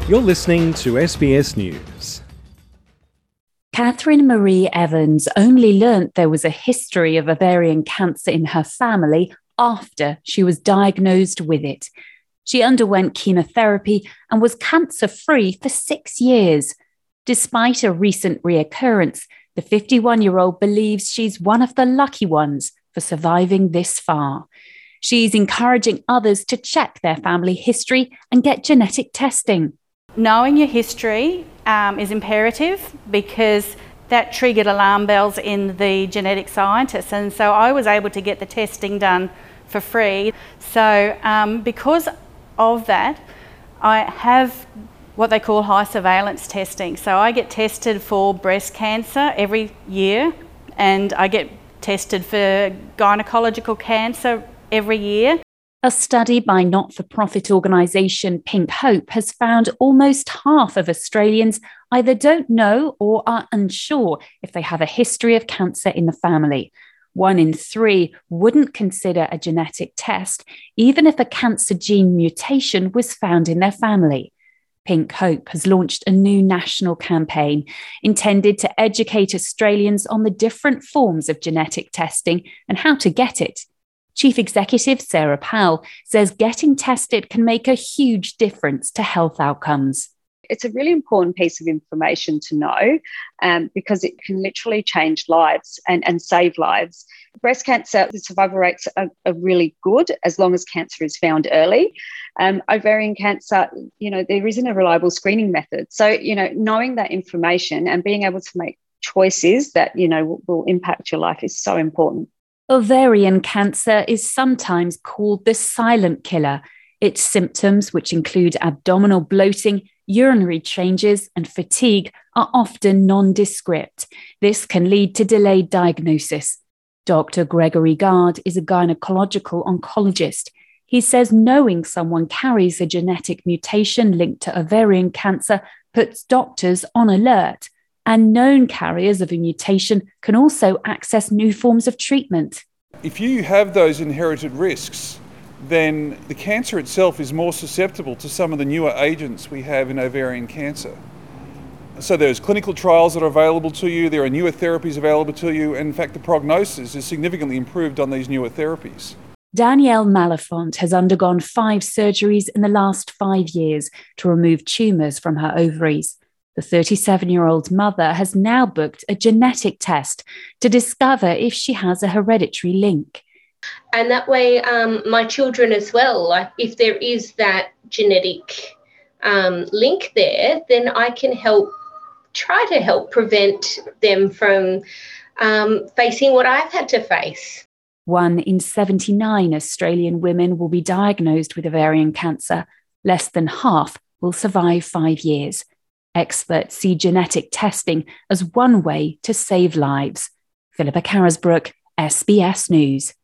You're listening to SBS News. Catherine Marie Evans only learnt there was a history of ovarian cancer in her family after she was diagnosed with it. She underwent chemotherapy and was cancer-free for 6 years. Despite a recent reoccurrence, the 51-year-old believes she's one of the lucky ones for surviving this far. She's encouraging others to check their family history and get genetic testing. Knowing your history is imperative because that triggered alarm bells in the genetic scientists, and so I was able to get the testing done for free. So because of that, I have what they call high surveillance testing. So I get tested for breast cancer every year, and I get tested for gynecological cancer every year. A study by not-for-profit organisation Pink Hope has found almost half of Australians either don't know or are unsure if they have a history of cancer in the family. 1 in 3 wouldn't consider a genetic test, even if a cancer gene mutation was found in their family. Pink Hope has launched a new national campaign intended to educate Australians on the different forms of genetic testing and how to get it. Chief Executive Sarah Powell says getting tested can make a huge difference to health outcomes. It's a really important piece of information to know because it can literally change lives and save lives. Breast cancer, the survival rates are really good as long as cancer is found early. Ovarian cancer, there isn't a reliable screening method. So, knowing that information and being able to make choices that, will impact your life is so important. Ovarian cancer is sometimes called the silent killer. Its symptoms, which include abdominal bloating, urinary changes, and fatigue, are often nondescript. This can lead to delayed diagnosis. Dr. Gregory Gard is a gynecological oncologist. He says knowing someone carries a genetic mutation linked to ovarian cancer puts doctors on alert. And known carriers of a mutation can also access new forms of treatment. If you have those inherited risks, then the cancer itself is more susceptible to some of the newer agents we have in ovarian cancer. So there's clinical trials that are available to you, there are newer therapies available to you, and in fact the prognosis is significantly improved on these newer therapies. Danielle Malafont has undergone 5 surgeries in the last 5 years to remove tumours from her ovaries. The 37-year-old mother has now booked a genetic test to discover if she has a hereditary link. And that way, my children as well, like if there is that genetic link there, then I can try to help prevent them from facing what I've had to face. 1 in 79 Australian women will be diagnosed with ovarian cancer. Less than half will survive 5 years. Experts see genetic testing as one way to save lives. Philippa Carisbrook, SBS News.